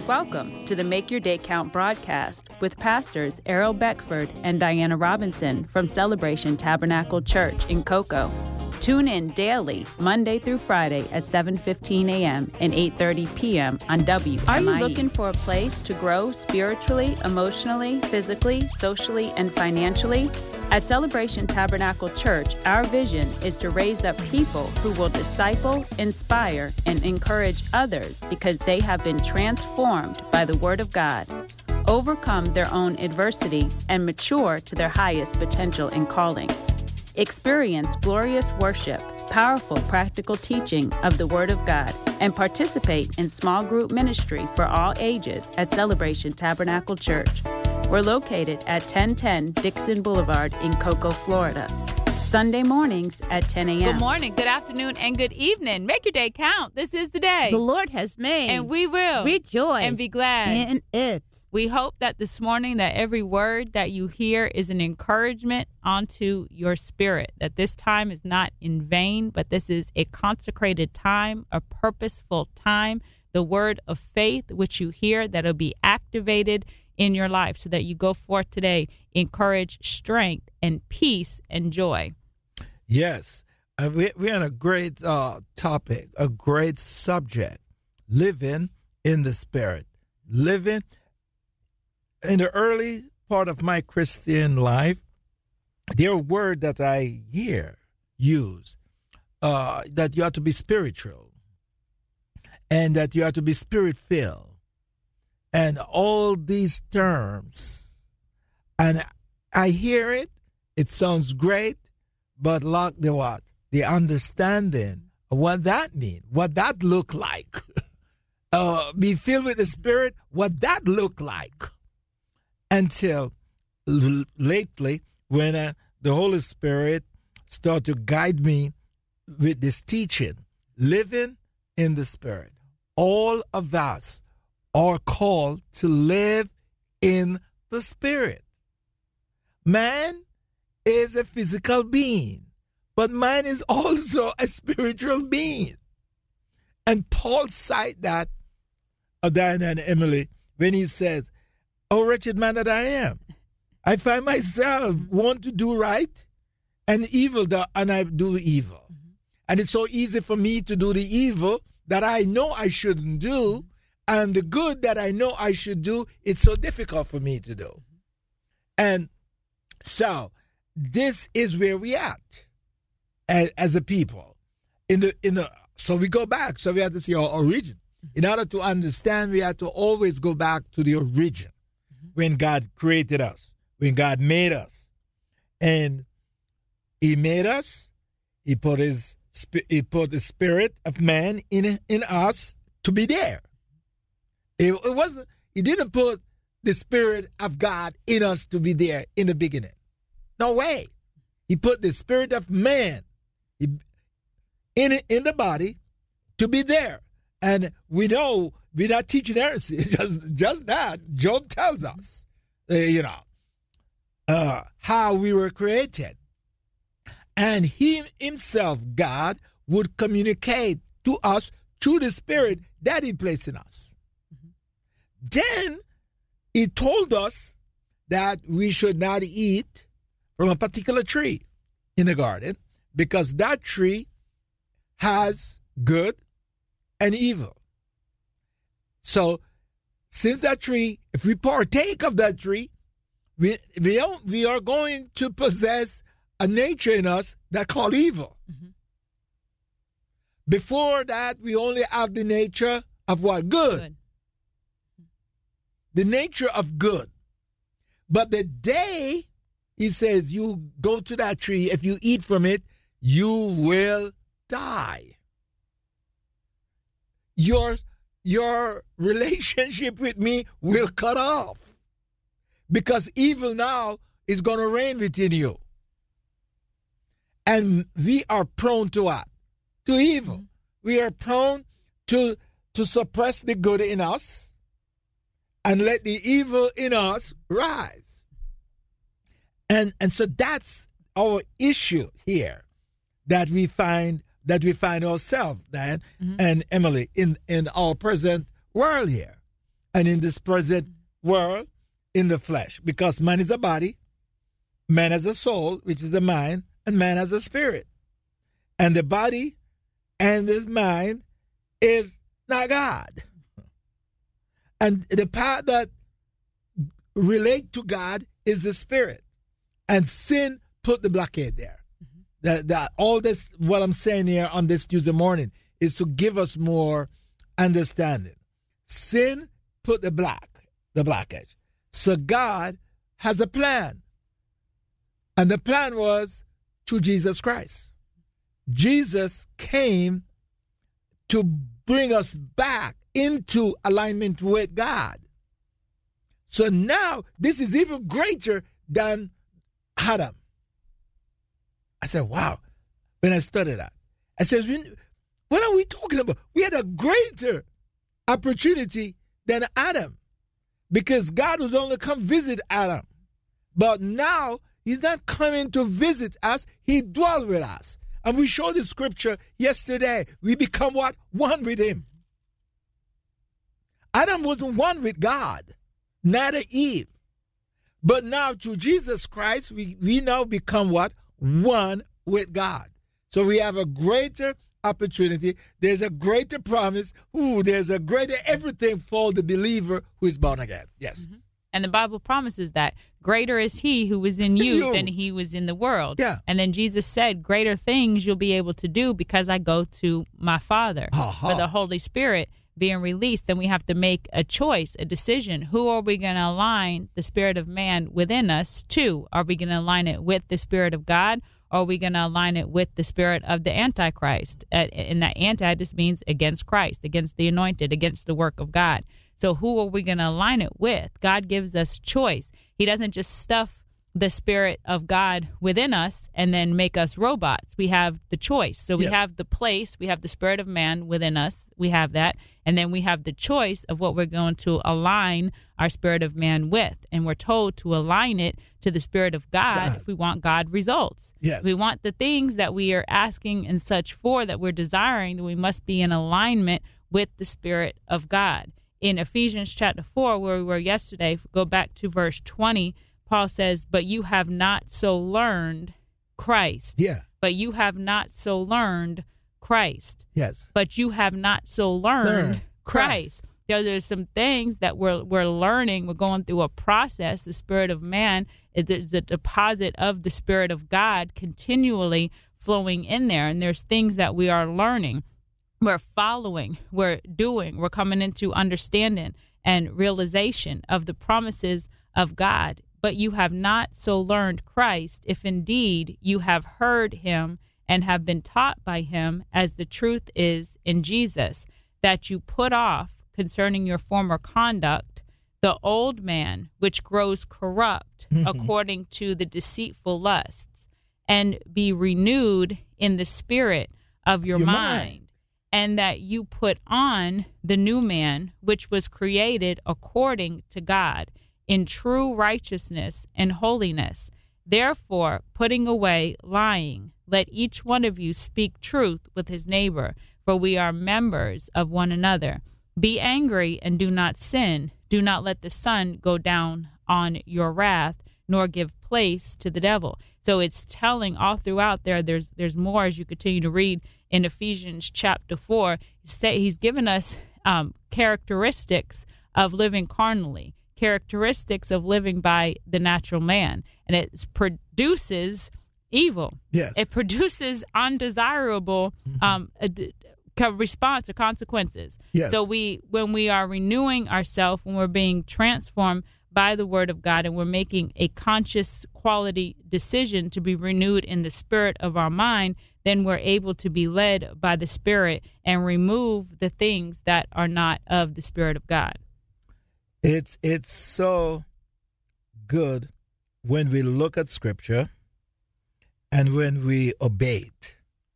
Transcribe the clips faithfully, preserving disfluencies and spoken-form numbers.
Welcome to the Make Your Day Count broadcast with pastors Errol Beckford and Diana Robinson from Celebration Tabernacle Church in Cocoa. Tune in daily, Monday through Friday at seven fifteen a.m. and eight thirty p.m. on W M I E. Are you looking for a place to grow spiritually, emotionally, physically, socially, and financially? At Celebration Tabernacle Church, our vision is to raise up people who will disciple, inspire, and encourage others because they have been transformed by the Word of God, overcome their own adversity, and mature to their highest potential and calling. Experience glorious worship, powerful practical teaching of the Word of God, and participate in small group ministry for all ages at Celebration Tabernacle Church. We're located at ten ten Dixon Boulevard in Cocoa, Florida. Sunday mornings at ten a.m. Good morning, good afternoon, and good evening. Make your day count. This is the day the Lord has made. And we will rejoice and be glad in it. We hope that this morning that every word that you hear is an encouragement onto your spirit, that this time is not in vain, but this is a consecrated time, a purposeful time, the word of faith which you hear that'll be activated in your life so that you go forth today, encourage strength and peace and joy. Yes, uh, we, we're on a great uh, topic, a great subject, living in the Spirit. Living in the early part of my Christian life, there are words that I hear used, uh, that you have to be spiritual and that you have to be spirit-filled. And all these terms, and I hear it, it sounds great, but like the what? The understanding of what that means, what that look like. uh, be filled with the Spirit, what that look like. Until l- lately, when uh, the Holy Spirit started to guide me with this teaching, living in the Spirit. All of us are called to live in the Spirit. Man is a physical being, but man is also a spiritual being. And Paul cited that, uh, Diana and Emily, when he says, "Oh, wretched man that I am, I find myself want to do right and evil, that, and I do evil. Mm-hmm. And it's so easy for me to do the evil that I know I shouldn't do, and the good that I know I should do, it's so difficult for me to do." And so this is where we at as, as a people. In the in the so we go back. So we have to see our origin. In order to understand, we have to always go back to the origin. When God created us, when God made us, and He made us, He put His He put the spirit of man in in us to be there. It, it wasn't. He didn't put the Spirit of God in us to be there in the beginning. No way. He put the spirit of man in in the body to be there. And we know we're not teaching heresy. Just just that Job tells us, uh, you know, uh, how we were created, and He Himself, God, would communicate to us through the Spirit that He placed in us. Then He told us that we should not eat from a particular tree in the garden because that tree has good and evil. So since that tree, if we partake of that tree, we we, we are going to possess a nature in us that called evil. Mm-hmm. Before that, we only have the nature of what? Good. Good. The nature of good. But the day He says you go to that tree, if you eat from it, you will die. Your, your relationship with me will cut off. Because evil now is going to reign within you. And we are prone to what? To evil. We are prone to, to suppress the good in us and let the evil in us rise. And and so that's our issue here that we find that we find ourselves, Dan mm-hmm. and Emily, in, in our present world here. and in this present world in the flesh, because man is a body, man has a soul, which is a mind, and man has a spirit. And the body and this mind is not God. And the part that relate to God is the spirit. And sin put the blockade there. Mm-hmm. That, that all this, what I'm saying here on this Tuesday morning, is to give us more understanding. Sin put the black, the blockage. So God has a plan. And the plan was through Jesus Christ. Jesus came to bring us back into alignment with God. So now this is even greater than Adam. I said, wow. When I studied that, I said, what are we talking about? We had a greater opportunity than Adam, because God was only come visit Adam. But now he's not coming to visit us. He dwells with us. And we showed the scripture yesterday. We become what? One with him. Adam wasn't one with God, neither Eve. But now through Jesus Christ, we, we now become what? One with God. So we have a greater opportunity. There's a greater promise. Ooh, there's a greater everything for the believer who is born again. Yes. Mm-hmm. And the Bible promises that greater is he who was in you, you. than he was in the world. Yeah. And then Jesus said, greater things you'll be able to do because I go to my Father. Uh-huh. For the Holy Spirit being released, then we have to make a choice, a decision. Who are we going to align the spirit of man within us to? Are we going to align it with the Spirit of God? Or are we going to align it with the spirit of the Antichrist? Uh, and that anti just means against Christ, against the anointed, against the work of God. So who are we going to align it with? God gives us choice. He doesn't just stuff the Spirit of God within us and then make us robots. We have the choice. So we yes. have the place. We have the spirit of man within us. We have that. And then we have the choice of what we're going to align our spirit of man with. And we're told to align it to the Spirit of God, God. If we want God results. Yes. If we want the things that we are asking and such for, that we're desiring, then we must be in alignment with the Spirit of God. In Ephesians chapter four, where we were yesterday, go back to verse twenty, Paul says, but you have not so learned Christ. Yeah. But you have not so learned Christ. Yes. But you have not so learned Learn Christ. Christ. There, there's some things that we're we're learning. We're going through a process. The spirit of man is a deposit of the Spirit of God continually flowing in there. And there's things that we are learning. We're following, we're doing, we're coming into understanding and realization of the promises of God. But you have not so learned Christ, if indeed you have heard him and have been taught by him, as the truth is in Jesus, that you put off concerning your former conduct the old man, which grows corrupt mm-hmm. according to the deceitful lusts, and be renewed in the spirit of your, your mind. mind. And that you put on the new man, which was created according to God, in true righteousness and holiness. Therefore, putting away lying, let each one of you speak truth with his neighbor, for we are members of one another. Be angry and do not sin. Do not let the sun go down on your wrath, nor give place to the devil. So it's telling all throughout there, there's there's more as you continue to read in Ephesians chapter four. He's given us um, characteristics of living carnally, characteristics of living by the natural man. And it produces evil. Yes. It produces undesirable um, a, a response or consequences. Yes. So we, when we are renewing ourselves, when we're being transformed by the word of God, and we're making a conscious quality decision to be renewed in the spirit of our mind, then we're able to be led by the Spirit and remove the things that are not of the Spirit of God. It's it's so good when we look at Scripture and when we obey it.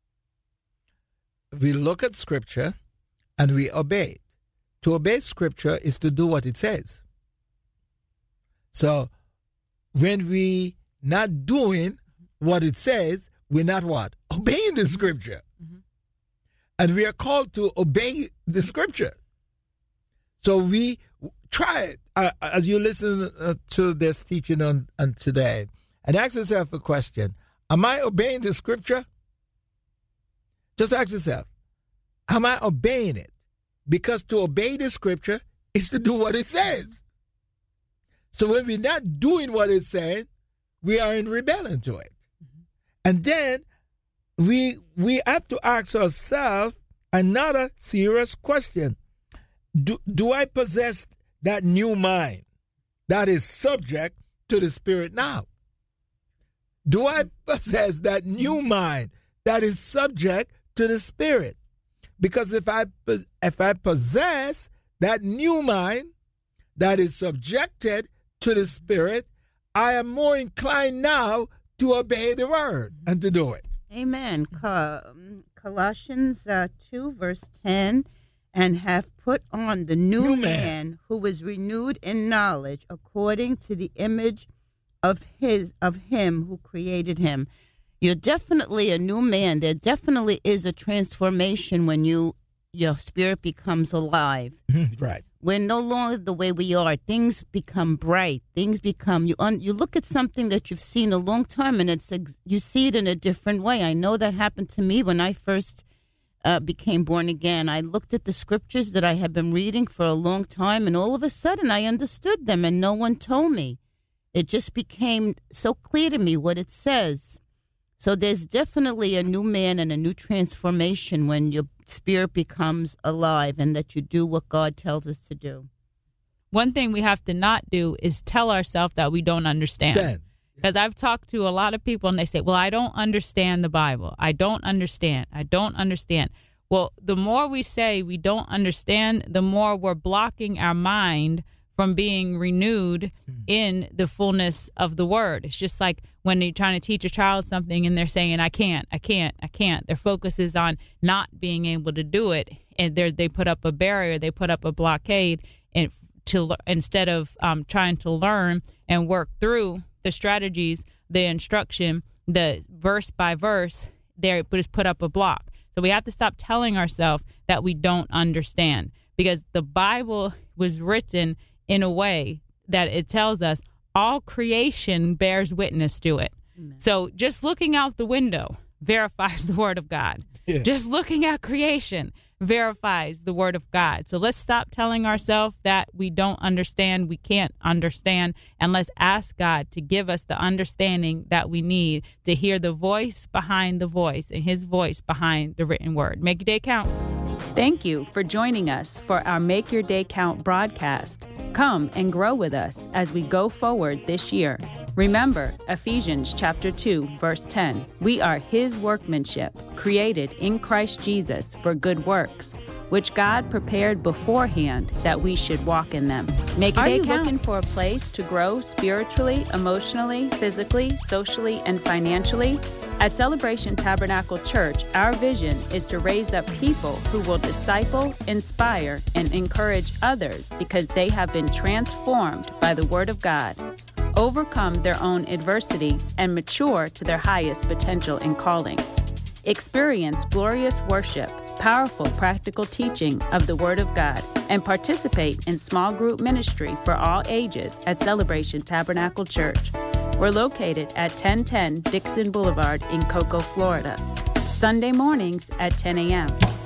We look at Scripture and we obey it. To obey Scripture is to do what it says. So when we not doing what it says, we're not what? Obeying the Scripture. Mm-hmm. And we are called to obey the Scripture. So we, try it uh, as you listen uh, to this teaching on, on today, and ask yourself a question. Am I obeying the scripture? Just ask yourself, am I obeying it? Because to obey the scripture is to do what it says. So when we're not doing what it's saying, we are in rebellion to it. Mm-hmm. And then we we have to ask ourselves another serious question. Do, do I possess that new mind that is subject to the Spirit now? Do I possess that new mind that is subject to the Spirit? Because if I if I possess that new mind that is subjected to the Spirit, I am more inclined now to obey the Word and to do it. Amen. Colossians uh, two, verse ten, and have put on the new, new man. man who was renewed in knowledge according to the image of his of him who created him. You're definitely a new man. There definitely is a transformation when you your spirit becomes alive. Right. We're no longer the way we are. Things become bright. Things become, you un, you look at something that you've seen a long time and it's you see it in a different way. I know that happened to me when I first uh, became born again. I looked at the scriptures that I had been reading for a long time, and all of a sudden I understood them and no one told me. It just became so clear to me what it says. So there's definitely a new man and a new transformation when your spirit becomes alive and that you do what God tells us to do. One thing we have to not do is tell ourselves that we don't understand. Because I've talked to a lot of people and they say, well, I don't understand the Bible. I don't understand. I don't understand. Well, the more we say we don't understand, the more we're blocking our mind from being renewed in the fullness of the word. It's just like when you're trying to teach a child something and they're saying, I can't, I can't, I can't. Their focus is on not being able to do it. And they put up a barrier, they put up a blockade and to instead of um, trying to learn and work through the strategies, the instruction, the verse by verse, they just put up a block. So we have to stop telling ourselves that we don't understand, because the Bible was written in a way that it tells us all creation bears witness to it. Amen. So just looking out the window verifies the word of God. Yeah. Just looking at creation verifies the word of God. So let's stop telling ourselves that we don't understand, we can't understand, and let's ask God to give us the understanding that we need to hear the voice behind the voice and his voice behind the written word. Make your day count. Thank you for joining us for our Make Your Day Count broadcast. Come and grow with us as we go forward this year. Remember Ephesians chapter two, verse ten. We are his workmanship, created in Christ Jesus for good works, which God prepared beforehand that we should walk in them. Make your day count. Are you looking for a place to grow spiritually, emotionally, physically, socially, and financially? At Celebration Tabernacle Church, our vision is to raise up people who will disciple, inspire, and encourage others because they have been transformed by the Word of God, overcome their own adversity, and mature to their highest potential and calling. Experience glorious worship, powerful practical teaching of the Word of God, and participate in small group ministry for all ages at Celebration Tabernacle Church. We're located at ten ten Dixon Boulevard in Cocoa, Florida. Sunday mornings at ten a.m.